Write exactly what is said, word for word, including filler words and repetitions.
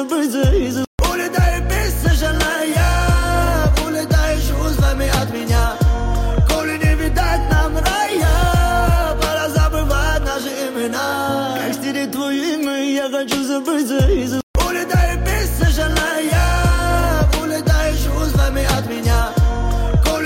забыться и забыться. Улетай бессожалая, улетай чувствами от меня. Коли не видать нам рая, пора забывать наши имена. Как стереть твое имя, я хочу забыться и забыться. Улетай бессожалая.